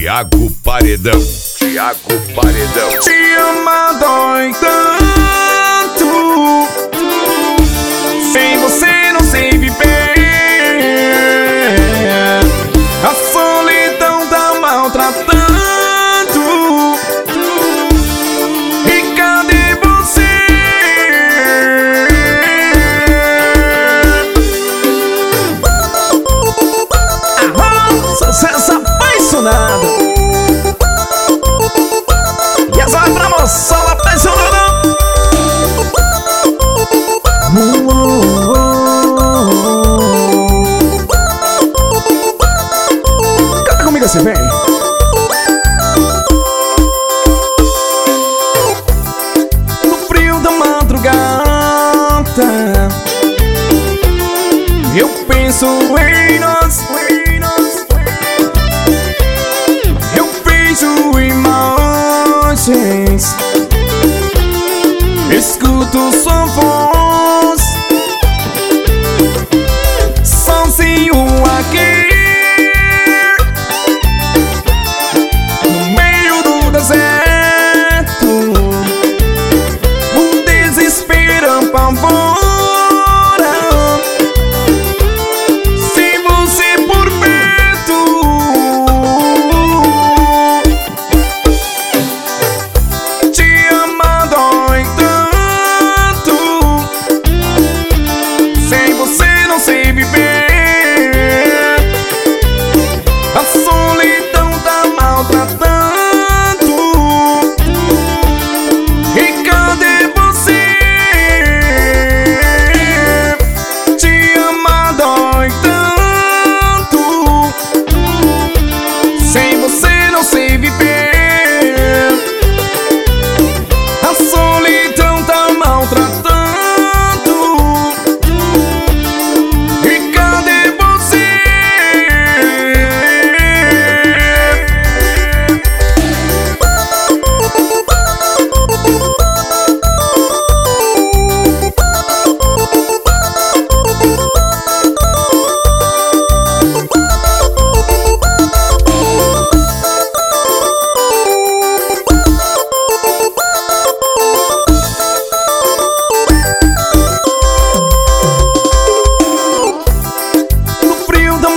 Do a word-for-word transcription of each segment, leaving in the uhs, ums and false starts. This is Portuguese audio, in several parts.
Thiago Paredão, Thiago Paredão. Te ama dói tanto, sem você não sei viver. A solidão tá maltratando. E cadê você? Ah, sucesso apaixonado. E essa vai pra moçada apaixonada. Canta comigo assim, vem. No frio da madrugada eu penso em nós. Eu vejo imagens, escuto sua voz, sozinho aqui no meio do deserto. O desespero apavora. Se você por perto, te ama dói tanto, sem você não sei viver. A solidão tá maltratando. E cadê você? Te ama dói tanto, sem você não sei viver. A solidão tá maltratando. E cadê você? No frio da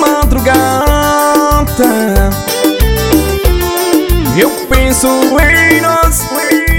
madrugada eu penso em nós.